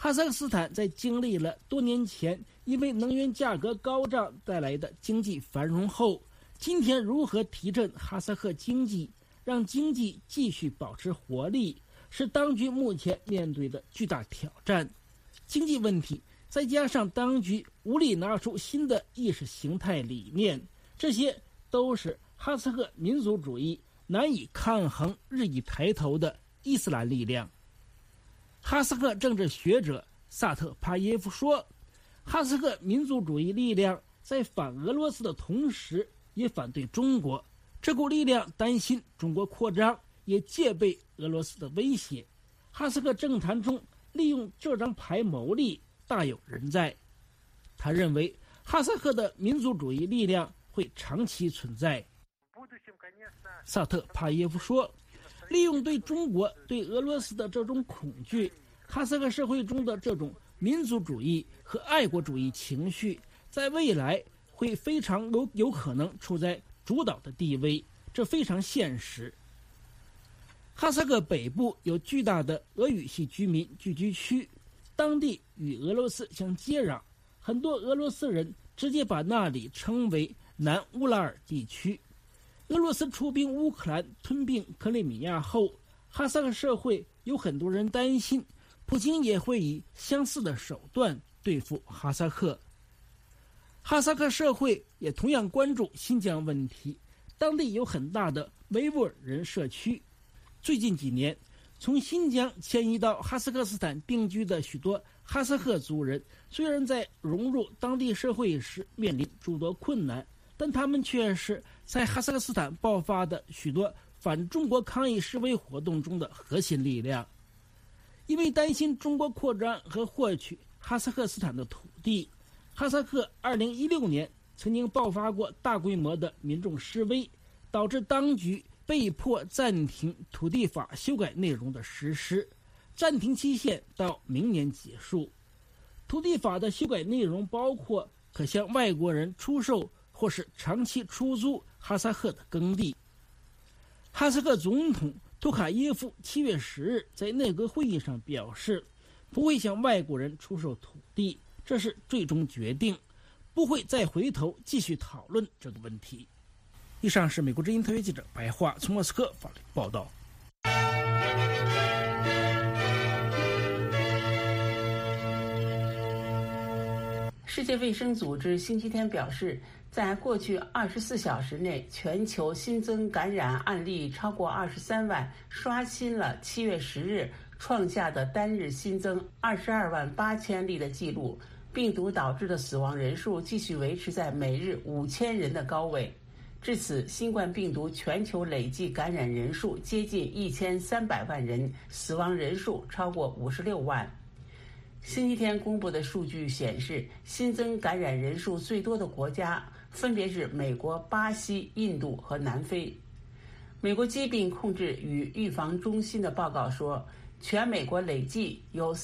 哈萨克斯坦在经历了多年前因为能源价格高涨带来的经济繁荣后，今天如何提振哈萨克经济，让经济继续保持活力，是当局目前面对的巨大挑战。经济问题再加上当局无力拿出新的意识形态理念，这些都是哈萨克民族主义难以抗衡日益抬头的伊斯兰力量。哈萨克政治学者萨特帕耶夫说，哈萨克民族主义力量在反俄罗斯的同时也反对中国，这股力量担心中国扩张，也戒备俄罗斯的威胁。哈萨克政坛中利用这张牌牟利大有人在。他认为哈萨克的民族主义力量会长期存在。萨特帕耶夫说，利用对中国、对俄罗斯的这种恐惧，哈萨克社会中的这种民族主义和爱国主义情绪，在未来会非常有可能处在主导的地位，这非常现实。哈萨克北部有巨大的俄语系居民聚居区，当地与俄罗斯相接壤，很多俄罗斯人直接把那里称为南乌拉尔地区。俄罗斯出兵乌克兰吞并克里米亚后，哈萨克社会有很多人担心普京也会以相似的手段对付哈萨克。哈萨克社会也同样关注新疆问题，当地有很大的维吾尔人社区。最近几年，从新疆迁移到哈萨克斯坦定居的许多哈萨克族人，虽然在融入当地社会时面临诸多困难，但他们却是在哈萨克斯坦爆发的许多反中国抗议示威活动中的核心力量。因为担心中国扩张和获取哈萨克斯坦的土地，哈萨克2016年曾经爆发过大规模的民众示威，导致当局被迫暂停土地法修改内容的实施，暂停期限到明年结束。土地法的修改内容包括可向外国人出售或是长期出租哈萨克的耕地。哈萨克总统托卡耶夫7月10日在内阁会议上表示，不会向外国人出售土地，这是最终决定，不会再回头继续讨论这个问题。以上是美国之音特约记者白桦从莫斯科发来报道。 世界卫生组织星期天表示，在过去24小时内，全球新增感染案例超过23万，刷新了7月10日创下的单日新增22万8千例的记录。病毒导致的死亡人数继续维持在每日5000人的高位。至此，新冠病毒全球累计感染人数接近1300万人，死亡人数超过56万。星期天公布的数据显示，新增感染人数最多的国家分别是美国、巴西、印度和南非。美国疾病控制与预防中心的报告说，全美国累计有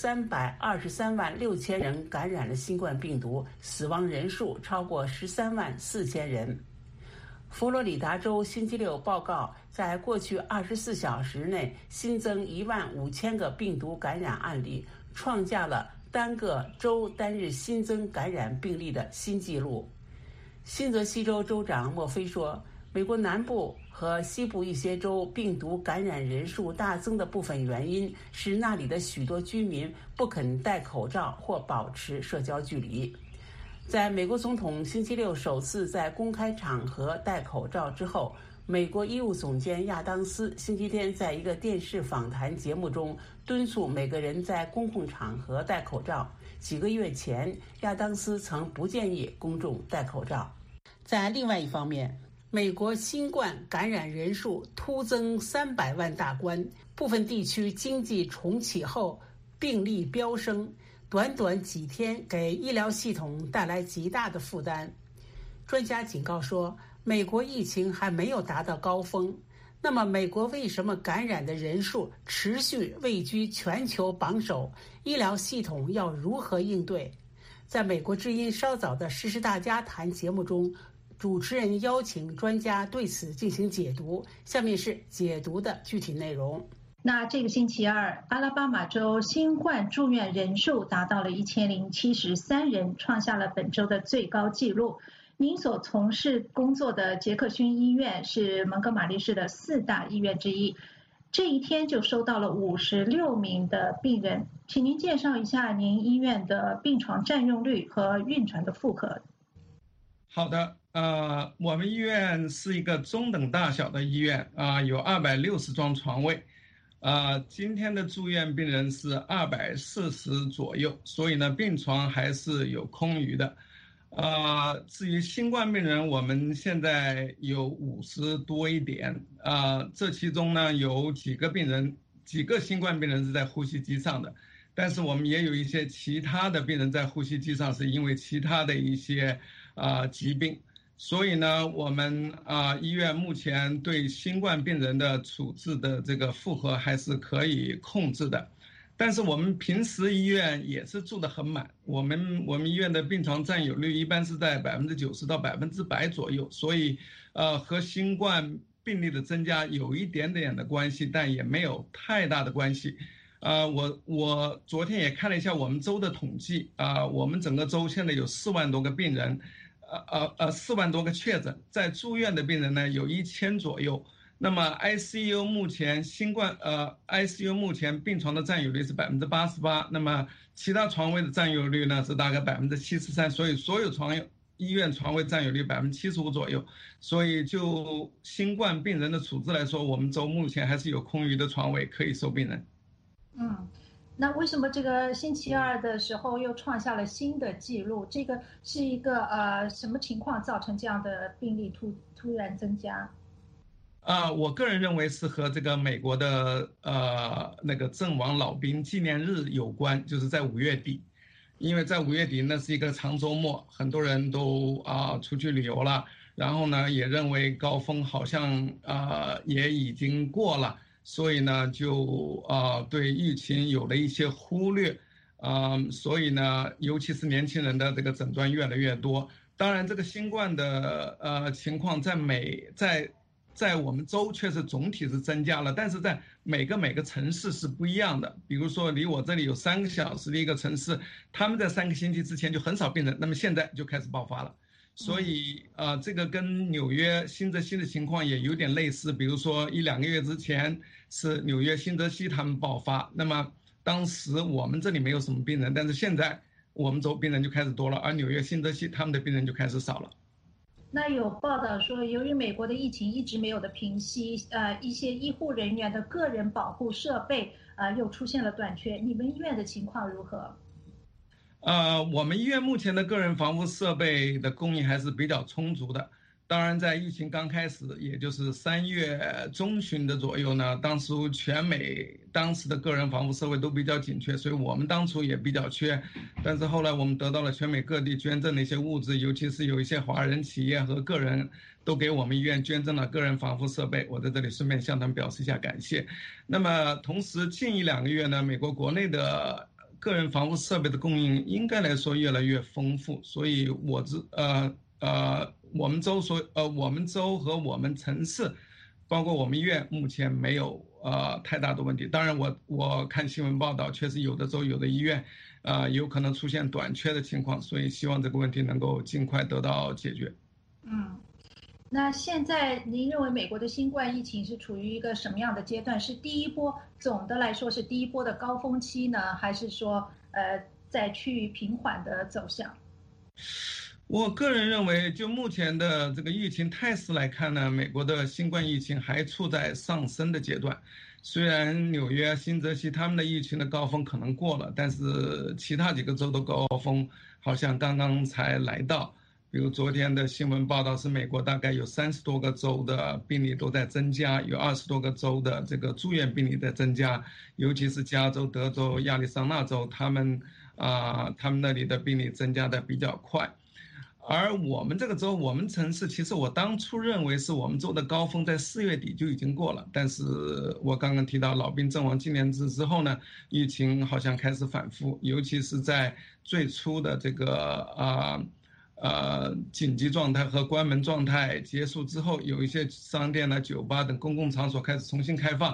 323万6千人感染了新冠病毒，死亡人数超过13万4千人。佛罗里达州星期六报告，在过去24小时内新增1万5千个病毒感染案例，创下了单个州单日新增感染病例的新纪录。新泽西州州长莫菲说，美国南部和西部一些州病毒感染人数大增的部分原因是那里的许多居民不肯戴口罩或保持社交距离。在美国总统星期六首次在公开场合戴口罩之后，美国医务总监亚当斯星期天在一个电视访谈节目中敦促每个人在公共场合戴口罩。几个月前，亚当斯曾不建议公众戴口罩。在另外一方面，美国新冠感染人数突增300万大关，部分地区经济重启后病例飙升，短短几天给医疗系统带来极大的负担。专家警告说，美国疫情还没有达到高峰，那么美国为什么感染的人数持续位居全球榜首？医疗系统要如何应对？在美国之音稍早的时事大家谈节目中，主持人邀请专家对此进行解读，下面是解读的具体内容。 那这个星期二，阿拉巴马州新冠住院人数达到了1073人，创下了本周的最高纪录。您所从事工作的杰克逊医院是蒙哥马利市的4大医院之一，这一天就收到了56名的病人。请您介绍一下您医院的病床占用率和运转的负荷。 好的，我们医院是一个中等大小的医院有260张床位。今天的住院病人是240左右，所以呢，病床还是有空余的。至于新冠病人，我们现在有50多一点。这其中呢，有几个新冠病人是在呼吸机上的，但是我们也有一些其他的病人在呼吸机上，是因为其他的一些疾病。所以呢，我们医院目前对新冠病人的处置的这个负荷还是可以控制的，但是我们平时医院也是住得很满，我们医院的病床占有率一般是在90%到100%左右，所以和新冠病例的增加有一点点的关系，但也没有太大的关系。我昨天也看了一下我们州的统计，我们整个州现在有4万多个病人。4万多个确诊，在住院的病人呢有1000左右。那么 ICU 目前ICU 目前病床的占有率是88%，那么其他床位的占有率呢是大概73%，所以所有医院床位占有率75%左右。所以就新冠病人的处置来说，我们州目前还是有空余的床位可以收病人。 那为什么这个星期二的时候又创下了新的纪录？这个是一个什么情况造成这样的病例突然增加？ 我个人认为是和这个美国的那个阵亡老兵纪念日有关，就是在5月底，因为在5月底那是一个长周末，很多人都出去旅游了，然后呢也认为高峰好像也已经过了。所以呢，就对疫情有了一些忽略，所以呢，尤其是年轻人的这个诊断越来越多。当然，这个新冠的情况在我们州确实总体是增加了，但是在每个城市是不一样的。比如说，离我这里有3个小时的一个城市，他们在3个星期之前就很少病人，那么现在就开始爆发了。所以这个跟纽约新泽西的情况也有点类似，比如说1-2个月之前是纽约新泽西他们爆发，那么当时我们这里没有什么病人，但是现在我们州病人就开始多了，而纽约新泽西他们的病人就开始少了。 那有报道说，由于美国的疫情一直没有的平息，一些医护人员的个人保护设备又出现了短缺，你们医院的情况如何？ 我们医院目前的个人防护设备的供应还是比较充足的。当然，在疫情刚开始，也就是3月中旬的左右呢，当时全美当时的个人防护设备都比较紧缺，所以我们当初也比较缺。但是后来我们得到了全美各地捐赠的一些物资，尤其是有一些华人企业和个人都给我们医院捐赠了个人防护设备，我在这里顺便向他们表示一下感谢。那么同时近1-2个月呢，美国国内的个人防护设备的供应应该来说越来越丰富，所以我们州和我们城市，包括我们医院，目前没有太大的问题。当然我看新闻报道，确实有的州有的医院有可能出现短缺的情况，所以希望这个问题能够尽快得到解决。 那现在您认为美国的新冠疫情是处于一个什么样的阶段？是第一波，总的来说是第一波的高峰期呢，还是说在趋于平缓的走向？ 我个人认为，就目前的这个疫情态势来看呢，美国的新冠疫情还处在上升的阶段。虽然纽约、新泽西他们的疫情的高峰可能过了，但是其他几个州的高峰好像刚刚才来到。比如昨天的新闻报道是，美国大概有30多个州的病例都在增加，有20多个州的这个住院病例在增加，尤其是加州、德州、亚利桑那州，他们那里的病例增加的比较快。而我们这个州，我们城市，其实我当初认为是我们州的高峰在4月底就已经过了，但是我刚刚提到老兵阵亡纪念日之后呢，疫情好像开始反复，尤其是在最初的这个紧急状态和关门状态结束之后，有一些商店呢、酒吧等公共场所开始重新开放，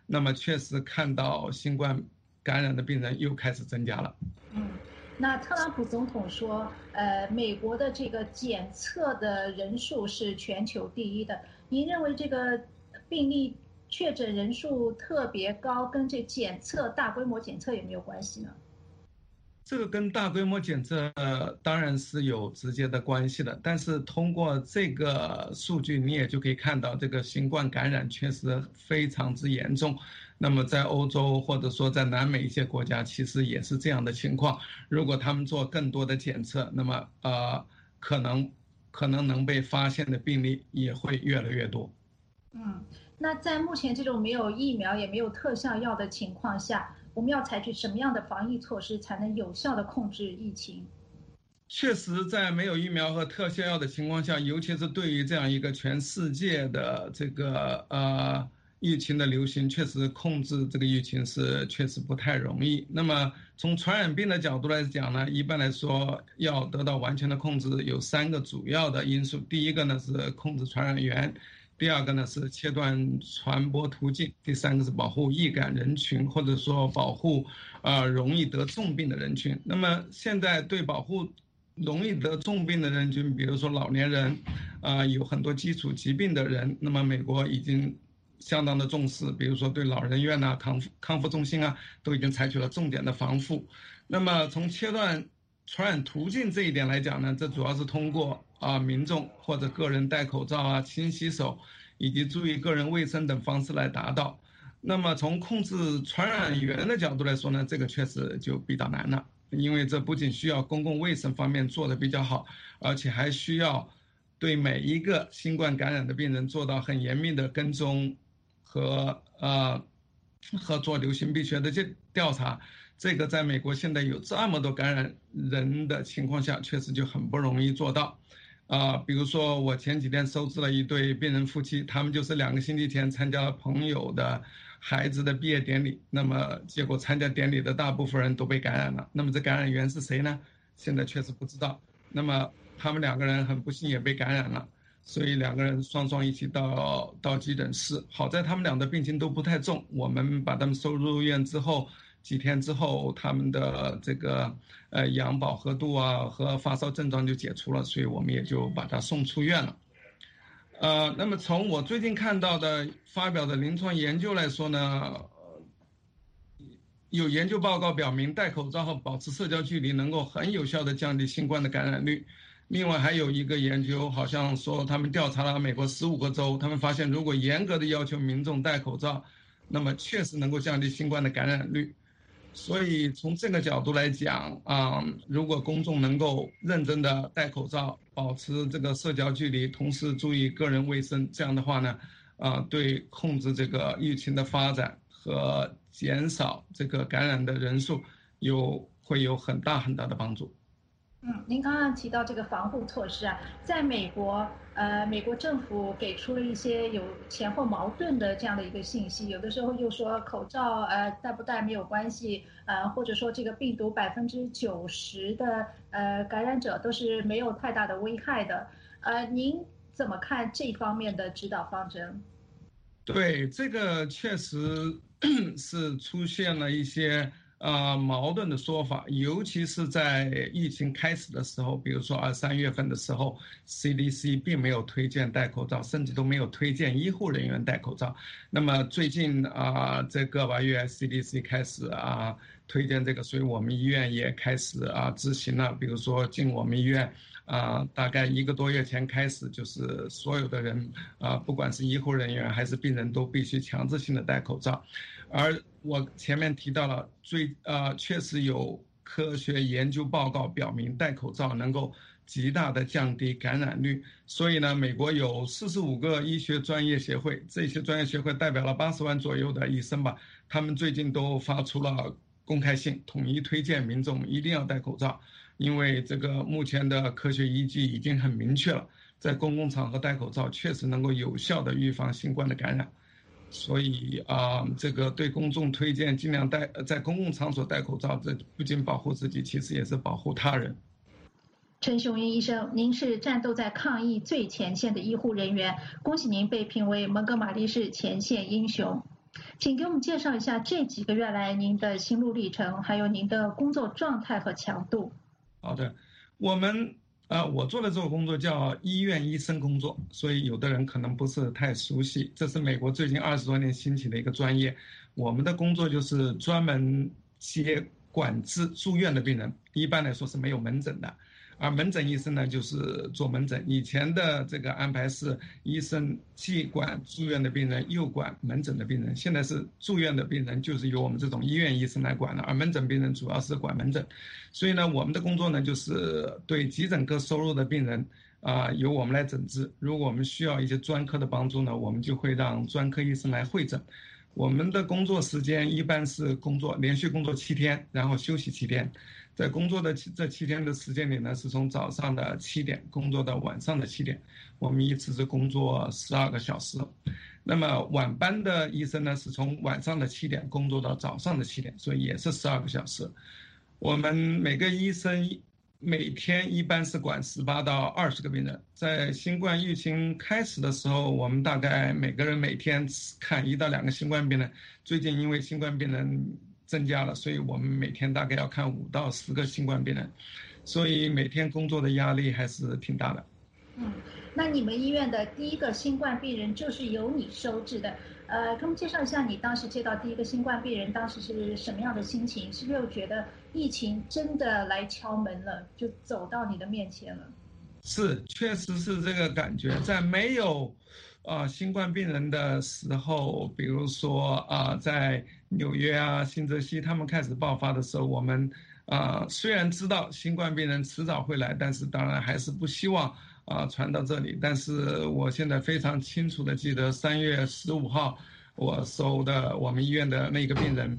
那么确实看到新冠感染的病人又开始增加了。 那特朗普总统说，美国的这个检测的人数是全球第一的。您认为这个病例确诊人数特别高，跟这大规模检测有没有关系呢？ 这个跟大规模检测当然是有直接的关系的，但是通过这个数据，你也就可以看到这个新冠感染确实非常之严重。那么在欧洲或者说在南美一些国家，其实也是这样的情况。如果他们做更多的检测，那么可能能被发现的病例也会越来越多。 那在目前这种没有疫苗也没有特效药的情况下，我们要采取什么样的防疫措施才能有效地控制疫情？ 确实，在没有疫苗和特效药的情况下，尤其是对于这样一个全世界的这个疫情的流行，确实控制这个疫情是确实不太容易。那么从传染病的角度来讲呢，一般来说要得到完全的控制，有3个主要的因素。第一个呢是控制传染源，第二个呢是切断传播途径，第三个是保护易感人群，或者说保护容易得重病的人群。那么现在对保护容易得重病的人群，比如说老年人，有很多基础疾病的人，那么美国已经相当的重视，比如说对老人院啊、康复中心啊，都已经采取了重点的防护。那么从切断传染途径这一点来讲呢，这主要是通过民众或者个人戴口罩啊、勤洗手以及注意个人卫生等方式来达到。那么从控制传染源的角度来说呢，这个确实就比较难了，因为这不仅需要公共卫生方面做得比较好，而且还需要对每一个新冠感染的病人做到很严密的跟踪和做流行病学的调查。这个在美国现在有这么多感染人的情况下，确实就很不容易做到。比如说我前几天收治了一对病人夫妻，他们就是2个星期前参加了朋友的孩子的毕业典礼，那么结果参加典礼的大部分人都被感染了。那么这感染源是谁呢？现在确实不知道。那么他们2个人很不幸也被感染了，所以2个人双双一起到急诊室。好在他们俩的病情都不太重，我们把他们收入院之后，几天之后他们的这个氧饱和度和发烧症状就解除了，所以我们也就把他送出院了。那么从我最近看到的发表的临床研究来说呢，有研究报告表明戴口罩和保持社交距离能够很有效地降低新冠的感染率。另外还有一个研究好像说，他们调查了美国15个州，他们发现如果严格的要求民众戴口罩，那么确实能够降低新冠的感染率。所以从这个角度来讲如果公众能够认真的戴口罩，保持这个社交距离，同时注意个人卫生，这样的话呢对控制这个疫情的发展和减少这个感染的人数会有很大很大的帮助。 您刚刚提到这个防护措施在美国，美国政府给出了一些有前后矛盾的这样的一个信息，有的时候又说口罩戴不戴没有关系，或者说这个病毒90%的感染者都是没有太大的危害的，您怎么看这方面的指导方针？ 对，这个确实是出现了一些矛盾的说法，尤其是在疫情开始的时候，比如说2、3月份的时候 CDC 并没有推荐戴口罩，甚至都没有推荐医护人员戴口罩。那么最近这个把月 CDC 开始推荐这个，所以我们医院也开始执行了。比如说进我们医院大概1个多月前开始，就是所有的人不管是医护人员还是病人都必须强制性的戴口罩。而我前面提到了确实有科学研究报告表明戴口罩能够极大的降低感染率，所以呢，美国有45个医学专业协会，这些专业协会代表了80万左右的医生吧，他们最近都发出了公开信，统一推荐民众一定要戴口罩，因为这个目前的科学依据已经很明确了，在公共场合戴口罩确实能够有效的预防新冠的感染。所以这个对公众推荐尽量在公共场所戴口罩，这不仅保护自己，其实也是保护他人。 陈雄英医生，您是战斗在抗疫最前线的医护人员，恭喜您被评为蒙哥马利市前线英雄。 请给我们介绍一下这几个月来您的心路历程，还有您的工作状态和强度。 好的，我做的这个工作叫医院医生工作，所以有的人可能不是太熟悉。这是美国最近20多年兴起的一个专业。我们的工作就是专门接管制住院的病人，一般来说是没有门诊的。而门诊医生呢，就是做门诊。以前的这个安排是医生既管住院的病人，又管门诊的病人。现在是住院的病人就是由我们这种医院医生来管了，而门诊病人主要是管门诊。所以呢，我们的工作呢，就是对急诊科收入的病人由我们来诊治。如果我们需要一些专科的帮助呢，我们就会让专科医生来会诊。我们的工作时间一般是连续工作7天，然后休息7天。在工作的这7天的时间里呢，是从早上的7点工作到晚上的7点，我们一次是工作12个小时。那么晚班的医生呢，是从晚上的7点工作到早上的7点，所以也是12个小时。我们每个医生每天一般是管18到20个病人。在新冠疫情开始的时候，我们大概每个人每天看1到2个新冠病人。最近因为新冠病人增加了，所以我们每天大概要看5到10个新冠病人，所以每天工作的压力还是挺大的。 那你们医院的第一个新冠病人就是由你收治的，给我们介绍一下你当时接到第一个新冠病人，当时是什么样的心情？是不是觉得疫情真的来敲门了，就走到你的面前了？ 是，确实是这个感觉。在没有新冠病人的时候，比如说在纽约新泽西他们开始爆发的时候，我们虽然知道新冠病人迟早会来，但是当然还是不希望传到这里。但是我现在非常清楚的记得3月15号我收的我们医院的那个病人，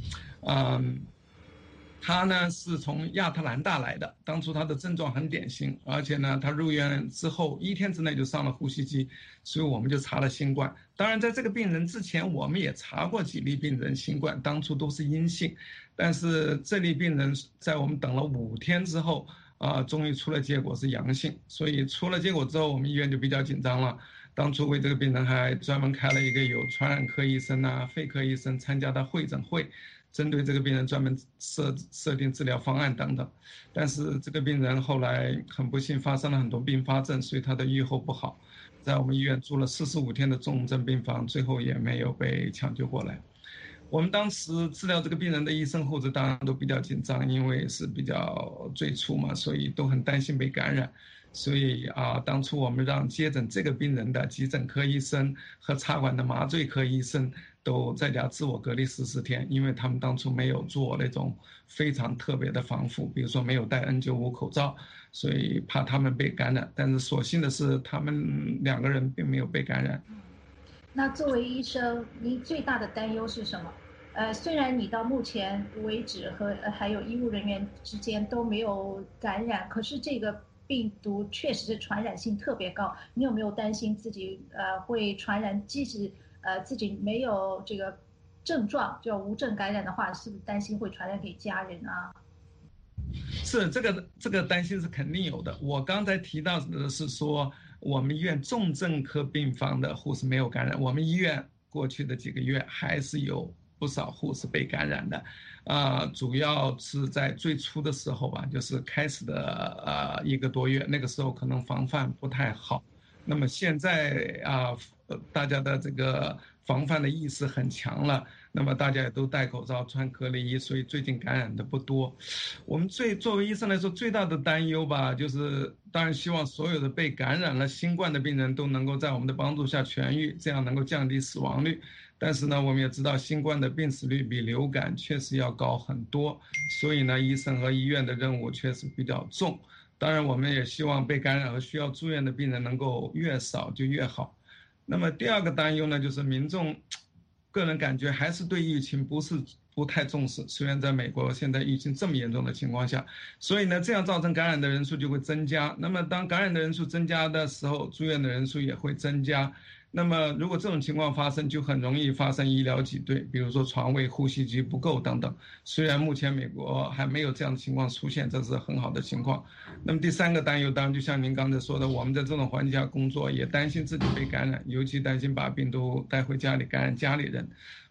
他呢是从亚特兰大来的，当初他的症状很典型，而且呢他入院之后1天之内就上了呼吸机，所以我们就查了新冠。当然在这个病人之前我们也查过几例病人新冠，当初都是阴性，但是这例病人在我们等了5天之后终于出了结果是阳性，所以出了结果之后我们医院就比较紧张了。当初为这个病人还专门开了一个有传染科医生肺科医生参加的会诊会，针对这个病人专门设定治疗方案等等。但是这个病人后来很不幸发生了很多并发症，所以他的预后不好，在我们医院住了45天的重症病房，最后也没有被抢救过来。我们当时治疗这个病人的医生护士当然都比较紧张，因为是比较最初嘛，所以都很担心被感染。所以当初我们让接诊这个病人的急诊科医生和插管的麻醉科医生都在家自我隔离14天，因为他们当初没有做那种非常特别的防护，比如说没有戴 N95 口罩，所以怕他们被感染。但是所幸的是他们2个人并没有被感染。 那作为医生，您最大的担忧是什么？虽然你到目前为止和还有医务人员之间都没有感染，可是这个病毒确实是传染性特别高，你有没有担心自己会传染？即使自己没有这个症状，就无症感染的话，是不是担心会传染给家人啊？ 是，这个担心是肯定有的。我刚才提到的是说我们医院重症科病房的护士没有感染，我们医院过去的几个月还是有不少护士被感染的，主要是在最初的时候吧，就是开始的1个多月，那个时候可能防范不太好。那么现在大家的这个防范的意识很强了，那么大家也都戴口罩穿隔离衣，所以最近感染的不多。我们作为医生来说最大的担忧吧，就是当然希望所有的被感染了新冠的病人都能够在我们的帮助下痊愈，这样能够降低死亡率。但是呢，我们也知道新冠的病死率比流感确实要高很多，所以呢，医生和医院的任务确实比较重。当然我们也希望被感染和需要住院的病人能够越少就越好。那么第二个担忧呢，就是民众个人感觉还是对疫情不太重视，虽然在美国现在疫情这么严重的情况下，所以呢这样造成感染的人数就会增加。那么当感染的人数增加的时候，住院的人数也会增加。那么如果这种情况发生，就很容易发生医疗挤兑，比如说床位、呼吸机不够等等。虽然目前美国还没有这样的情况出现，这是很好的情况。那么第三个担忧，当然就像您刚才说的，我们在这种环境下工作，也担心自己被感染，尤其担心把病毒带回家里感染家里人。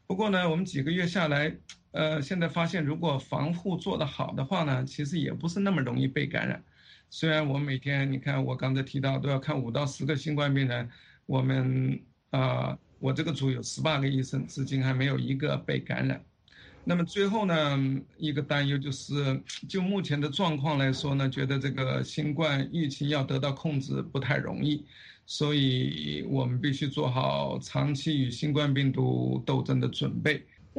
不过呢，我们几个月下来，现在发现如果防护做得好的话呢，其实也不是那么容易被感染。虽然我每天你看我刚才提到都要看5到10个新冠病人，我们我这个组有18个医生，至今还没有1个被感染。那么最后呢，一个担忧就是，就目前的状况来说呢，觉得这个新冠疫情要得到控制不太容易，所以我们必须做好长期与新冠病毒斗争的准备。